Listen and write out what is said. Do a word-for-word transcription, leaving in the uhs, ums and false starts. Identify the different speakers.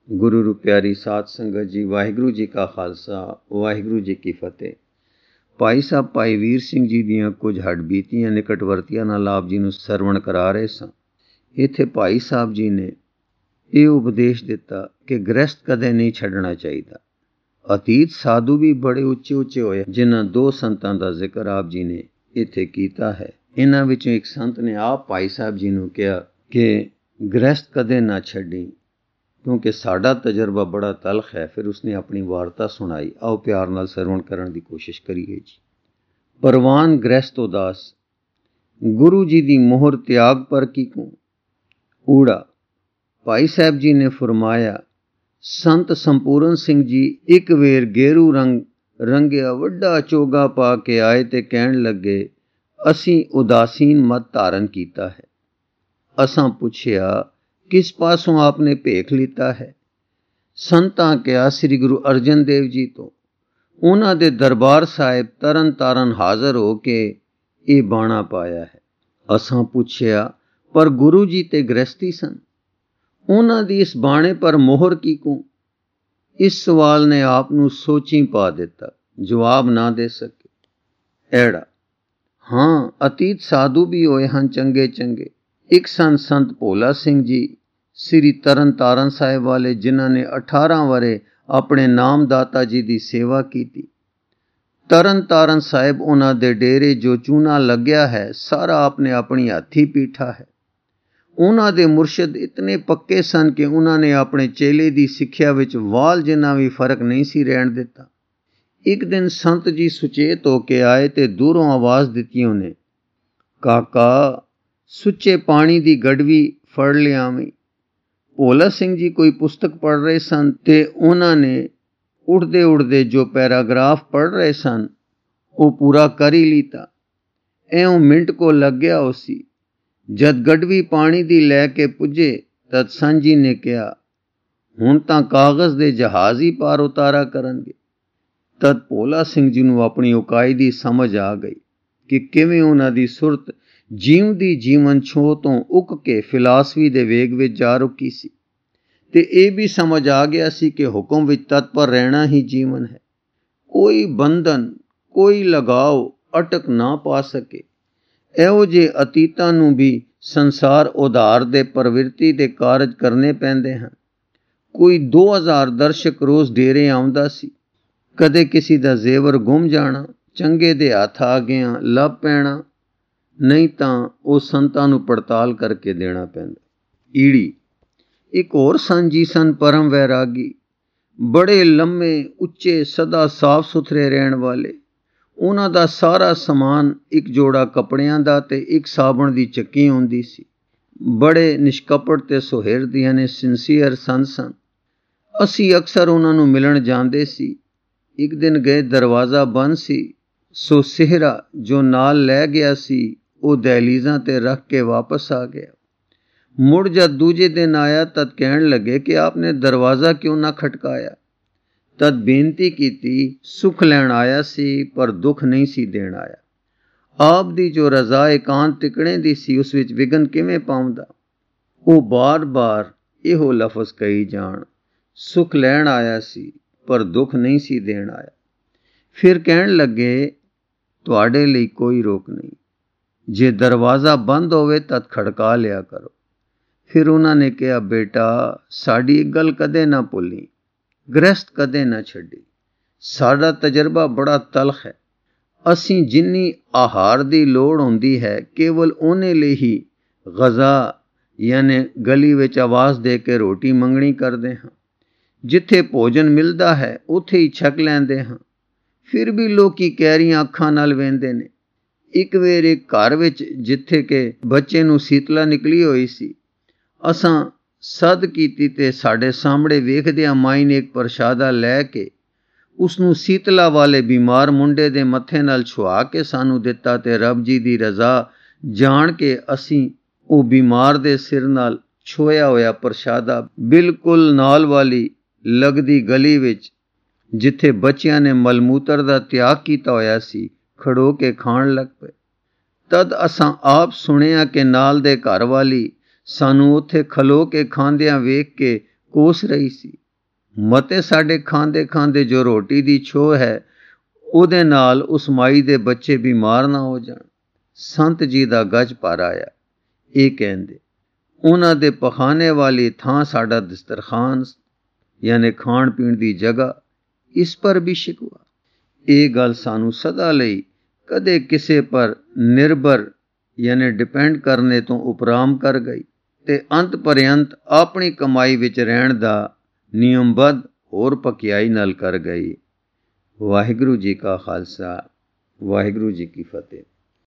Speaker 1: गुरु रू प्यारी साध संगत जी, वाहिगुरु जी का खालसा वाहिगुरु जी की फतेह। भाई साहब भाई वीर सिंह जी दियां कुछ हडबीतियां निकटवर्तियां नाल आप जी नूं सरवण करा रहे सां। इत्थे भाई साहब जी ने ये उपदेश दिता कि गृहस्थ कदे नहीं छड्डना चाहिदा। अतीत साधु भी बड़े उच्चे उच्चे होए जिन्हां दो संतां दा जिक्र आप जी ने इत्थे कीता है। इन्हां विचों एक संत ने आप भाई साहब जी नूं कहा कि गृहस्थ कदे ना छड्डी, क्योंकि साडा तजर्बा बड़ा तलख है। फिर उसने अपनी वार्ता सुनाई। आओ प्यार नाल सरवण करन दी कोशिश करिए जी। परवान गृहस्थ उदास, गुरु जी दी मोहर त्याग पर की को ऊड़ा। भाई साहब जी ने फरमाया, संत संपूर्ण सिंह जी एक वेर गेरू रंग रंगिया वड्डा चोगा पा के आए ते कहण लगे, असीं उदासीन मत धारण कीता है। असां पुछया, किस पासों आपने भेख लीता है? संतां कहा, श्री गुरु अर्जन देव जी तो। उन्हां दे दरबार साहिब तरन तारन हाज़र हो के ये बाणा पाया है। असां पुछया, पर गुरु जी ते गृहस्थी सन, उन्हां दी इस बाणे पर मोहर की को? इस सवाल ने आप नूं सोची पा दिता, जवाब ना दे सके। एड़ा हाँ, अतीत साधु भी होए हन चंगे चंगे। एक सन संत भोला सिंह जी श्री तरन तारण साहिब वाले, जिन्हां ने अठारह वरे अपने नामदाता जी की सेवा की। तरन तारण साहिब उन्हां दे डेरे जो चूना लग्या है सारा आपने अपनी हाथी पीठा है। उन्हां दे मुर्शद इतने पक्के सन कि उन्होंने अपने चेले की सिक्ख्या विच वाल जिन्ना भी फर्क नहीं सी रहन दिता। एक दिन संत जी सुचेत होके आए ते दूरों आवाज दिती उन्हें, काका सुच्चे पानी की गड़वी फड़ लियावी। भोला सिंह जी कोई पुस्तक पढ़ रहे सन ते उन्होंने उड़दे उड़दे जो पैराग्राफ पढ़ रहे सन वो पूरा कर ही लीता। एवं मिंट को लग गया उसी। जद गड़वी पानी दी लैके पुजे तद संत जी ने कहा, हुण तां कागज दे जहाज ही पार उतारा करनगे। तद भोला सिंह जी नूं अपनी उकाई दी समझ आ गई कि किवें उन्हां दी सुरत जीव दी जीवन छोह तो उक के फिलासफी दे वेग विच जा रुकी सी ते यह भी समझ आ गया सी कि हुक्म विच तत्पर रहना ही जीवन है। कोई बंधन कोई लगाव अटक ना पा सके। एहो जे अतीतां नूं भी संसार उधार दे प्रवृत्ति दे कारज करने पैंदे हन। कोई दो हज़ार दर्शक रोज डेरे आउंदा सी। कदे किसी दा जेवर गुम जाना, चंगे दे हथ आ गया लभ पैना, नहीं तां वो संतां नूं पड़ताल करके देना पैंदा। ईड़ी एक होर सन जी सन परम वैरागी, बड़े लम्मे उच्चे सदा साफ सुथरे रहन वाले। उन्हां दा सारा समान एक जोड़ा कपड़ियां दा ते एक साबण दी चक्की होंदी सी। बड़े निष्कपट ते सुहिरद यानी सिंसीयर सन सन। असी अक्सर उन्हां नूं मिलण जांदे सी। एक दिन गए दरवाज़ा बंद सी, सो सिहरा जो नाल लै गया सी वो दहलीज़ां ते रख के वापस आ गया। मुड़ जद दूजे दिन आया तद कहण लगे कि आपने दरवाज़ा क्यों ना खटकाया। तद बेनती कीती, सुख लैण आया सी पर दुख नहीं सी देण आया। आप दी जो रज़ा एकांत टिकणे दी सी उस विच विघन किवें पाउंदा। वो बार बार इहो लफज कही जाण, सुख लैण आया सी पर दुख नहीं सी देण आया। फिर कहण लगे, तुहाडे लई कोई रोक नहीं, जे दरवाज़ा बंद होवे तद खड़का लिया करो। फिर उन्होंने कहा, बेटा साड़ी एक गल कदे ना भुल्ली, गृहस्थ कदे ना छड्डी। साडा तजर्बा बड़ा तलख है। असीं जिन्नी आहार दी लोड़ होंदी है केवल उन्हें लिए ही गज़ा यानी गली विच आवाज़ दे के रोटी मंगनी करते हाँ। जिथे भोजन मिलता है उथे ही छक लैंदे हाँ। फिर भी लोकी कैरियां अखां नाल वेंदे ने। एक वेर एक घर विच जिथे के बच्चे नूं सीतला निकली हुई सी, असां सद कीती ते साडे सामणे वेखदियां माई ने एक प्रशादा लै के उसनूं सीतला वाले बीमार मुंडे दे मत्थे नाल छुआ के सानू दिता ते रब जी दी रज़ा जान के असीं वो बीमार दे सिर नाल छुआ होया प्रशादा बिल्कुल नाल वाली लगदी गली विच जिथे बच्चियां ने मलमूत्र दा त्याग कीता होया सी खड़ो के खाण लग पे। तद असां आप सुनिया कि नाल दे घर वाली सानू उत्थे खलो के खांदियां वेख के ਕੋਸ ਰਹੀ ਸੀ। ਮਤੇ ਸਾਡੇ ਖਾਂਦੇ ਖਾਂਦੇ ਜੋ ਰੋਟੀ ਦੀ ਛੋਹ ਹੈ, ਉਹਦੇ ਨਾਲ ਉਸ ਮਾਈ ਦੇ ਬੱਚੇ ਬਿਮਾਰ ਨਾ ਹੋ ਜਾਣ। ਸੰਤ ਜੀ ਦਾ ਗੱਜ ਭਰ ਆਇਆ। ਇਹ ਕਹਿੰਦੇ, ਉਹਨਾਂ ਦੇ ਪਖਾਨੇ ਵਾਲੀ ਥਾਂ ਸਾਡਾ ਦਸਤਰਖਾਨ ਯਾਨੀ ਖਾਣ ਪੀਣ ਦੀ ਜਗ੍ਹਾ, ਇਸ ਪਰ ਵੀ ਸ਼ਿਕਵਾ। ਇਹ ਗੱਲ ਸਾਨੂੰ ਸਦਾ ਲਈ ਕਦੇ ਕਿਸੇ ਪਰ ਨਿਰਭਰ ਯਾਨੀ ਡਿਪੈਂਡ ਕਰਨੇ ਤੋਂ ਉਪਰਾਮ ਕਰ ਗਈ ਤੇ ਅੰਤ ਪਰਯੰਤ ਆਪਣੀ ਕਮਾਈ ਵਿੱਚ ਰਹਿਣ ਦਾ ਨਿਯਮਬੱਧ ਹੋਰ ਪਕਿਆਈ ਨਾਲ ਕਰ ਗਈ। ਵਾਹਿਗੁਰੂ ਜੀ ਕਾ ਖਾਲਸਾ, ਵਾਹਿਗੁਰੂ ਜੀ ਕੀ ਫਤਿਹ।